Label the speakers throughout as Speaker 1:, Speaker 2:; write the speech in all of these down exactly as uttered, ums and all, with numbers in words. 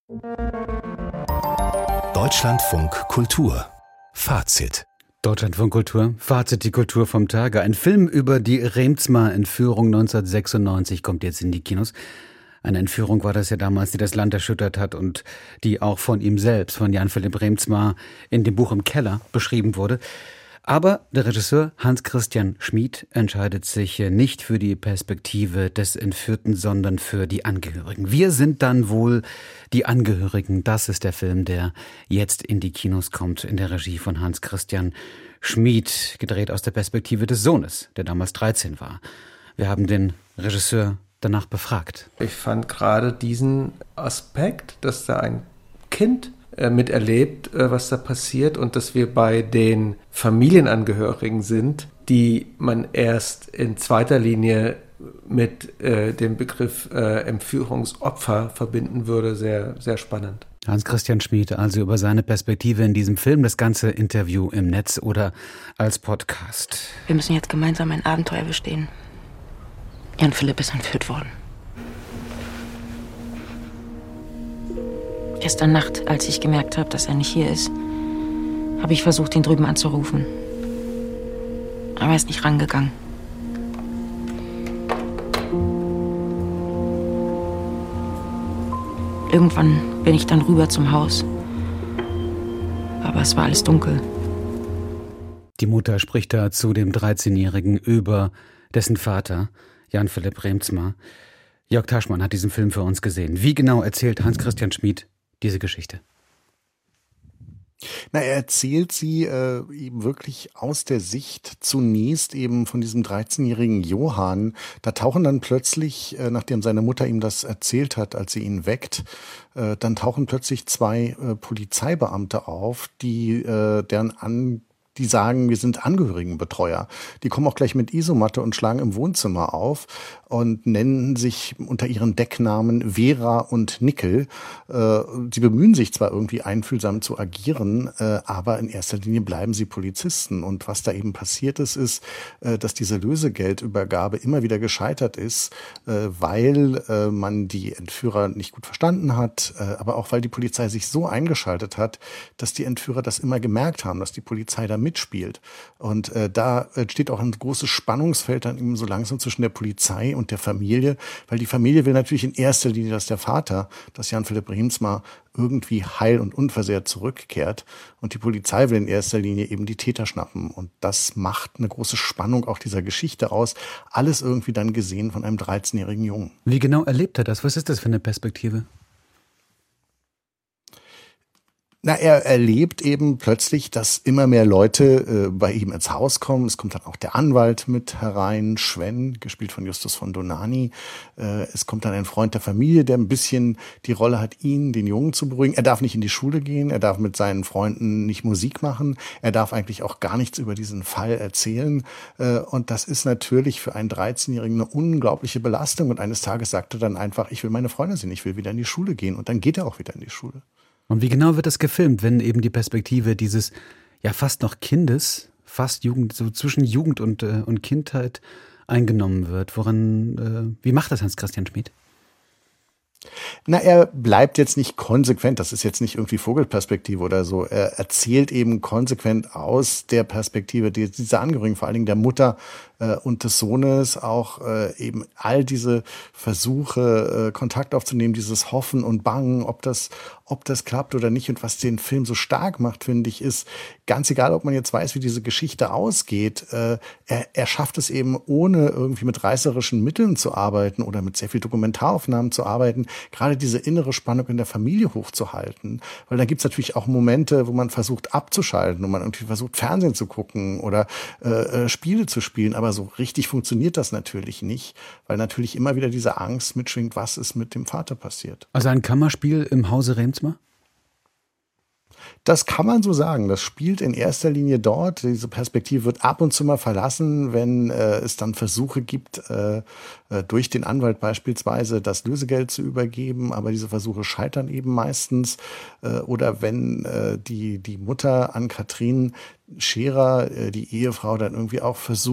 Speaker 1: Deutschlandfunk Kultur Fazit.
Speaker 2: Deutschlandfunk Kultur, Fazit, die Kultur vom Tage. Ein Film über die Reemtsma-Entführung neunzehnhundertsechsundneunzig kommt jetzt in die Kinos. Eine Entführung war das ja damals, die das Land erschüttert hat und die auch von ihm selbst, von Jan Philipp Reemtsma, in dem Buch Im Keller beschrieben wurde. Aber der Regisseur Hans Christian Schmid entscheidet sich nicht für die Perspektive des Entführten, sondern für die Angehörigen. Wir sind dann wohl die Angehörigen. Das ist der Film, der jetzt in die Kinos kommt, in der Regie von Hans Christian Schmid, gedreht aus der Perspektive des Sohnes, der damals dreizehn war. Wir haben den Regisseur danach befragt.
Speaker 3: Ich fand gerade diesen Aspekt, dass da ein Kind miterlebt, was da passiert und dass wir bei den Familienangehörigen sind, die man erst in zweiter Linie mit äh, dem Begriff äh, Entführungsopfer verbinden würde, sehr, sehr spannend.
Speaker 2: Hans-Christian Schmid, also über seine Perspektive in diesem Film, das ganze Interview im Netz oder als Podcast.
Speaker 4: Wir müssen jetzt gemeinsam ein Abenteuer bestehen. Jan Philipp ist entführt worden. Gestern Nacht, als ich gemerkt habe, dass er nicht hier ist, habe ich versucht, ihn drüben anzurufen. Aber er ist nicht rangegangen. Irgendwann bin ich dann rüber zum Haus. Aber es war alles dunkel.
Speaker 2: Die Mutter spricht da zu dem dreizehnjährigen über dessen Vater, Jan Philipp Reemtsma. Jörg Taschmann hat diesen Film für uns gesehen. Wie genau erzählt Hans-Christian Schmid diese Geschichte?
Speaker 5: Na, er erzählt sie äh, eben wirklich aus der Sicht zunächst eben von diesem dreizehnjährigen Johann. Da tauchen dann plötzlich, äh, nachdem seine Mutter ihm das erzählt hat, als sie ihn weckt, äh, dann tauchen plötzlich zwei äh, Polizeibeamte auf, die äh, deren an Die sagen, wir sind Angehörigenbetreuer. Die kommen auch gleich mit Isomatte und schlagen im Wohnzimmer auf und nennen sich unter ihren Decknamen Vera und Nickel. Äh, sie bemühen sich zwar irgendwie einfühlsam zu agieren, äh, aber in erster Linie bleiben sie Polizisten. Und was da eben passiert ist, ist, äh, dass diese Lösegeldübergabe immer wieder gescheitert ist, äh, weil äh, man die Entführer nicht gut verstanden hat, äh, aber auch weil die Polizei sich so eingeschaltet hat, dass die Entführer das immer gemerkt haben, dass die Polizei da mitspielt. Und äh, da entsteht auch ein großes Spannungsfeld dann eben so langsam zwischen der Polizei und der Familie, weil die Familie will natürlich in erster Linie, dass der Vater, dass Jan Philipp Reemtsma irgendwie heil und unversehrt zurückkehrt. Und die Polizei will in erster Linie eben die Täter schnappen. Und das macht eine große Spannung auch dieser Geschichte aus. Alles irgendwie dann gesehen von einem dreizehnjährigen Jungen.
Speaker 2: Wie genau erlebt er das? Was ist das für eine Perspektive?
Speaker 5: Na, er erlebt eben plötzlich, dass immer mehr Leute äh, bei ihm ins Haus kommen. Es kommt dann auch der Anwalt mit herein, Sven, gespielt von Justus von Donani. Äh, es kommt dann ein Freund der Familie, der ein bisschen die Rolle hat, ihn, den Jungen zu beruhigen. Er darf nicht in die Schule gehen, er darf mit seinen Freunden nicht Musik machen, er darf eigentlich auch gar nichts über diesen Fall erzählen. Äh, und das ist natürlich für einen dreizehnjährigen eine unglaubliche Belastung. Und eines Tages sagt er dann einfach, ich will meine Freunde sehen, ich will wieder in die Schule gehen. Und dann geht er auch wieder in die Schule.
Speaker 2: Und wie genau wird das gefilmt, wenn eben die Perspektive dieses ja fast noch Kindes, fast Jugend, so zwischen Jugend und, äh, und Kindheit eingenommen wird? Woran, äh, wie macht das Hans-Christian Schmid?
Speaker 5: Na, er bleibt jetzt nicht konsequent, das ist jetzt nicht irgendwie Vogelperspektive oder so. Er erzählt eben konsequent aus der Perspektive dieser Angehörigen, vor allen Dingen der Mutter äh, und des Sohnes, auch äh, eben all diese Versuche, äh, Kontakt aufzunehmen, dieses Hoffen und Bangen, ob das, ob das klappt oder nicht. Und was den Film so stark macht, finde ich, ist, ganz egal, ob man jetzt weiß, wie diese Geschichte ausgeht, äh, er, er schafft es eben, ohne irgendwie mit reißerischen Mitteln zu arbeiten oder mit sehr viel Dokumentaraufnahmen zu arbeiten, gerade diese innere Spannung in der Familie hochzuhalten. Weil da gibt's natürlich auch Momente, wo man versucht abzuschalten, wo man irgendwie versucht, Fernsehen zu gucken oder äh, Spiele zu spielen. Aber so richtig funktioniert das natürlich nicht, weil natürlich immer wieder diese Angst mitschwingt, was ist mit dem Vater passiert.
Speaker 2: Also ein Kammerspiel im Hause Reemtsma?
Speaker 5: Das kann man so sagen. Das spielt in erster Linie dort. Diese Perspektive wird ab und zu mal verlassen, wenn äh, es dann Versuche gibt, äh, durch den Anwalt beispielsweise das Lösegeld zu übergeben. Aber diese Versuche scheitern eben meistens. Äh, oder wenn äh, die, die Mutter Ann-Kathrin Scherer, äh, die Ehefrau, dann irgendwie auch versucht,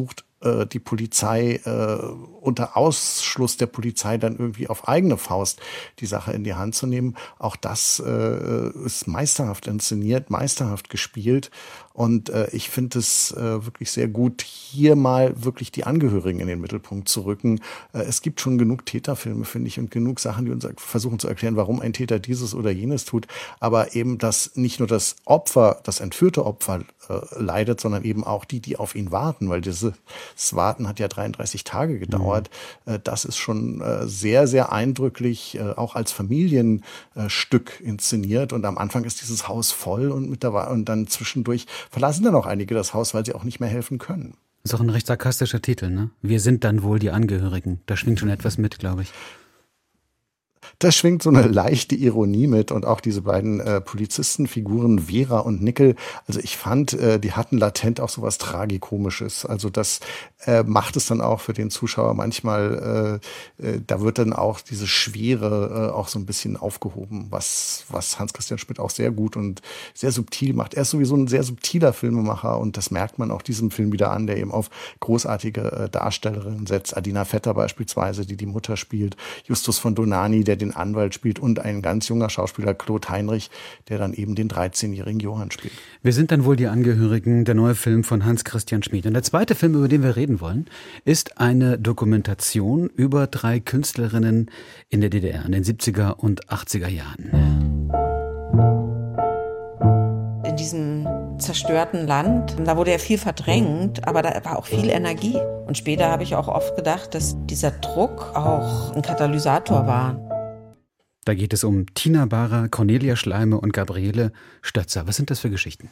Speaker 5: äh, die Polizei äh, unter Ausschluss der Polizei dann irgendwie auf eigene Faust die Sache in die Hand zu nehmen. Auch das äh, ist meisterhaft inszeniert, meisterhaft gespielt. Und äh, ich finde es äh, wirklich sehr gut, hier mal wirklich die Angehörigen in den Mittelpunkt zu rücken. Äh, es gibt schon genug Täterfilme, finde ich, und genug Sachen, die uns versuchen zu erklären, warum ein Täter dieses oder jenes tut. Aber eben, dass nicht nur das Opfer, das entführte Opfer äh, leidet, sondern eben auch die, die auf ihn warten. Weil dieses Warten hat ja dreiunddreißig Tage gedauert. Mhm. Äh, das ist schon äh, sehr, sehr eindrücklich, äh, auch als Familienstück äh, inszeniert. Und am Anfang ist dieses Haus voll und, mit der, und dann zwischendurch verlassen dann auch einige das Haus, weil sie auch nicht mehr helfen können.
Speaker 2: Das ist auch ein recht sarkastischer Titel, ne? Wir sind dann wohl die Angehörigen. Da schwingt schon etwas mit, glaube ich.
Speaker 5: Da schwingt so eine leichte Ironie mit und auch diese beiden äh, Polizistenfiguren Vera und Nickel. Also ich fand, äh, die hatten latent auch sowas Tragikomisches. Also das äh, macht es dann auch für den Zuschauer manchmal, äh, äh, da wird dann auch diese Schwere äh, auch so ein bisschen aufgehoben, was, was Hans-Christian Schmidt auch sehr gut und sehr subtil macht. Er ist sowieso ein sehr subtiler Filmemacher und das merkt man auch diesem Film wieder an, der eben auf großartige äh, Darstellerinnen setzt. Adina Vetter beispielsweise, die die Mutter spielt, Justus von Donani, der den Anwalt spielt und ein ganz junger Schauspieler, Claude Heinrich, der dann eben den dreizehnjährigen Johann spielt.
Speaker 2: Wir sind dann wohl die Angehörigen, der neue Film von Hans-Christian Schmidt. Und der zweite Film, über den wir reden wollen, ist eine Dokumentation über drei Künstlerinnen in der D D R in den siebziger und achtziger Jahren.
Speaker 6: In diesem zerstörten Land, da wurde ja viel verdrängt, aber da war auch viel Energie. Und später habe ich auch oft gedacht, dass dieser Druck auch ein Katalysator war.
Speaker 2: Da geht es um Tina Barer, Cornelia Schleime und Gabriele Stötzer. Was sind das für Geschichten?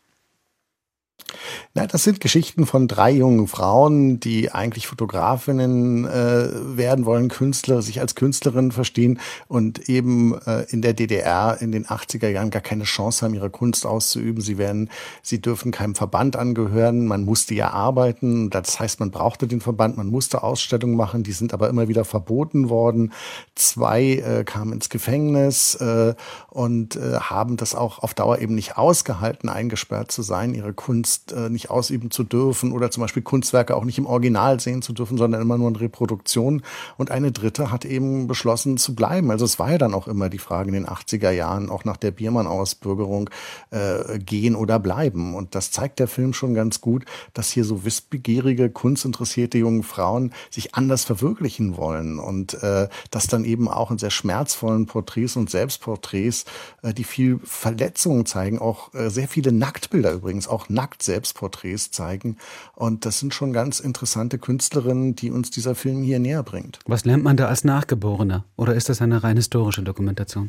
Speaker 5: Na, das sind Geschichten von drei jungen Frauen, die eigentlich Fotografinnen äh, werden wollen, Künstler, sich als Künstlerinnen verstehen und eben äh, in der D D R in den achtziger Jahren gar keine Chance haben, ihre Kunst auszuüben. Sie werden, sie dürfen keinem Verband angehören. Man musste ja arbeiten. Das heißt, man brauchte den Verband, man musste Ausstellungen machen. Die sind aber immer wieder verboten worden. Zwei äh, kamen ins Gefängnis äh, und äh, haben das auch auf Dauer eben nicht ausgehalten, eingesperrt zu sein, ihre Kunst äh, nicht ausüben zu dürfen oder zum Beispiel Kunstwerke auch nicht im Original sehen zu dürfen, sondern immer nur in Reproduktion. Und eine dritte hat eben beschlossen zu bleiben. Also es war ja dann auch immer die Frage in den achtziger Jahren, auch nach der Biermann-Ausbürgerung, äh, gehen oder bleiben. Und das zeigt der Film schon ganz gut, dass hier so wissbegierige, kunstinteressierte junge Frauen sich anders verwirklichen wollen. Und äh, das dann eben auch in sehr schmerzvollen Porträts und Selbstporträts, äh, die viel Verletzungen zeigen, auch äh, sehr viele Nacktbilder übrigens, auch nackt Selbstporträts zeigen. Und das sind schon ganz interessante Künstlerinnen, die uns dieser Film hier näher bringt.
Speaker 2: Was lernt man da als Nachgeborener? Oder ist das eine rein historische Dokumentation?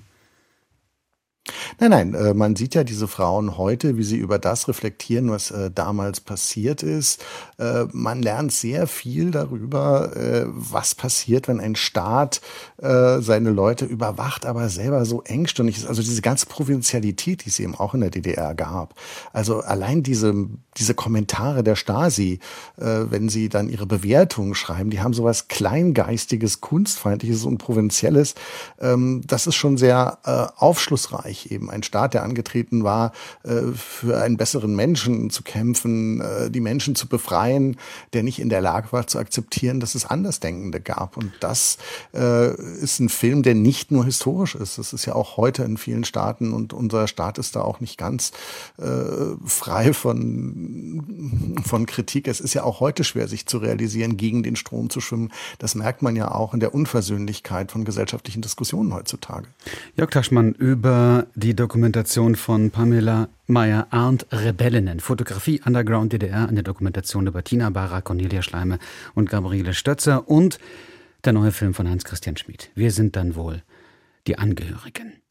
Speaker 5: Nein, nein, äh, man sieht ja diese Frauen heute, wie sie über das reflektieren, was äh, damals passiert ist. Äh, man lernt sehr viel darüber, äh, was passiert, wenn ein Staat äh, seine Leute überwacht, aber selber so engstirnig ist. Also diese ganze Provinzialität, die es eben auch in der D D R gab. Also allein diese, diese Kommentare der Stasi, äh, wenn sie dann ihre Bewertungen schreiben, die haben sowas Kleingeistiges, Kunstfeindliches und Provinzielles. Ähm, das ist schon sehr äh, aufschlussreich. Eben ein Staat, der angetreten war, für einen besseren Menschen zu kämpfen, die Menschen zu befreien, der nicht in der Lage war zu akzeptieren, dass es Andersdenkende gab. Und das ist ein Film, der nicht nur historisch ist. Das ist ja auch heute in vielen Staaten und unser Staat ist da auch nicht ganz frei von, von Kritik. Es ist ja auch heute schwer, sich zu realisieren, gegen den Strom zu schwimmen. Das merkt man ja auch in der Unversöhnlichkeit von gesellschaftlichen Diskussionen heutzutage.
Speaker 2: Jörg Taschmann über die Dokumentation von Pamela Meyer-Arndt, Rebellinnen. Fotografie Underground D D R, eine Dokumentation über Tina Barer, Cornelia Schleime und Gabriele Stötzer und der neue Film von Hans-Christian Schmidt. Wir sind dann wohl die Angehörigen.